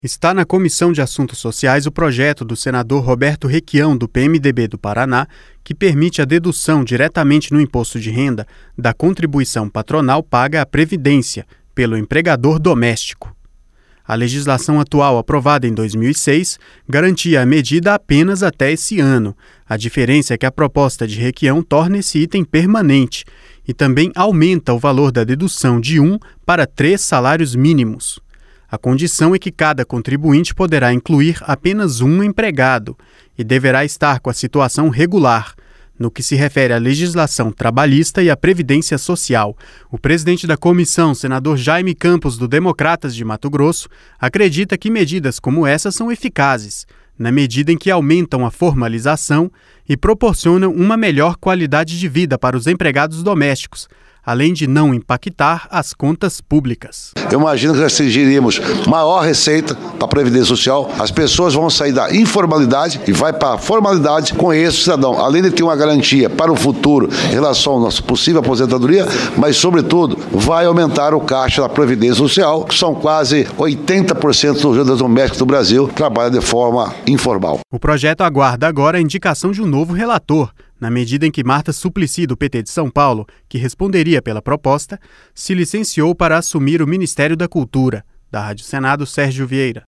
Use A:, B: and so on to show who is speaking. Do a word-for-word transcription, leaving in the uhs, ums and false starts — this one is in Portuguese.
A: Está na Comissão de Assuntos Sociais o projeto do senador Roberto Requião, do P M D B do Paraná, que permite a dedução diretamente no imposto de renda da contribuição patronal paga à Previdência pelo empregador doméstico. A legislação atual, aprovada em dois mil e seis, garantia a medida apenas até esse ano. A diferença é que a proposta de Requião torna esse item permanente e também aumenta o valor da dedução de um para três salários mínimos. A condição é que cada contribuinte poderá incluir apenas um empregado e deverá estar com a situação regular, no que se refere à legislação trabalhista e à Previdência Social. O presidente da comissão, senador Jaime Campos, do Democratas de Mato Grosso, acredita que medidas como essa são eficazes, na medida em que aumentam a formalização e proporcionam uma melhor qualidade de vida para os empregados domésticos, além de não impactar as contas públicas.
B: Eu imagino que nós exigiríamos maior receita para a Previdência Social, as pessoas vão sair da informalidade e vai para a formalidade. Com isso, o cidadão, além de ter uma garantia para o futuro em relação à nossa possível aposentadoria, mas, sobretudo, vai aumentar o caixa da Previdência Social, que são quase oitenta por cento dos ajudas domésticos do Brasil que trabalham de forma informal.
A: O projeto aguarda agora a indicação de um novo relator, na medida em que Marta Suplicy, do P T de São Paulo, que responderia pela proposta, se licenciou para assumir o Ministério da Cultura. Da Rádio Senado, Sérgio Vieira.